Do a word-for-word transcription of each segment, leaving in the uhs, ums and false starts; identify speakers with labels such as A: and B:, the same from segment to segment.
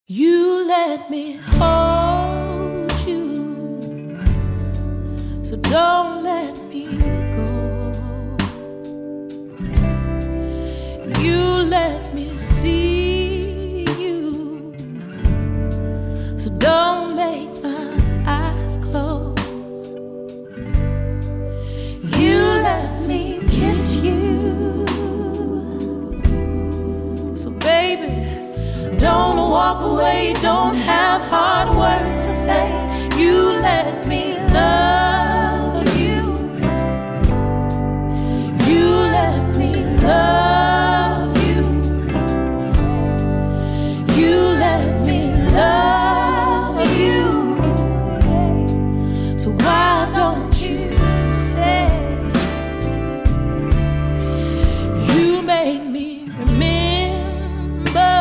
A: You let me hold you, so don't let me go. You let me see you, so don't make my eyes close. You let me kiss you, so baby, don't walk away, don't have hard words to say. You let me love you. You let me love you. You let me love you. So why don't you say you made me remember?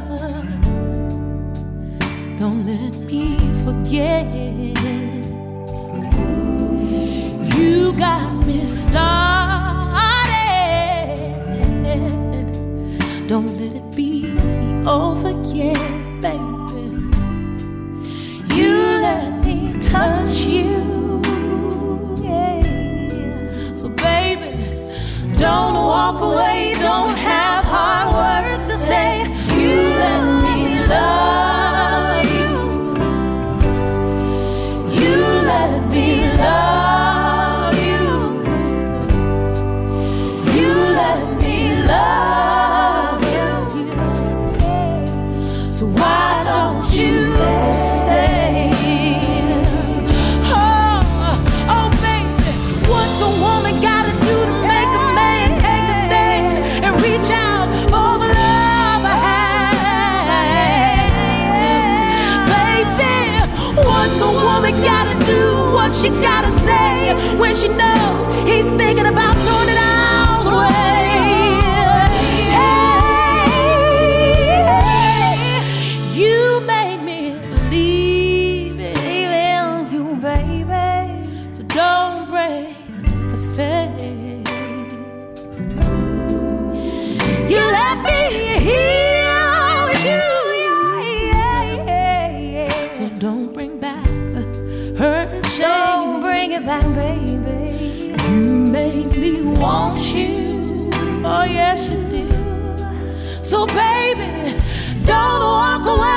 A: Don't let me forget. You got me started. Don't let it be over yet, baby. You let me touch you, yeah. So baby, don't walk away, don't have hard words to say. You let me love you. You let me love you. You let me love you. So why don't you stay? Oh, oh baby, what's a woman gotta do to make a man take a stand and reach out for the love I have? Baby, what's a woman gotta do? What she gotta say when she knows he's thinking about throwing it all away? Hey, you made me believe it, believe in you, baby. So don't break the faith. You let me heal you, so don't bring back the hurt and shame.
B: Don't bring it back, baby.
A: You made me want you, oh yes you did. So baby, don't walk away.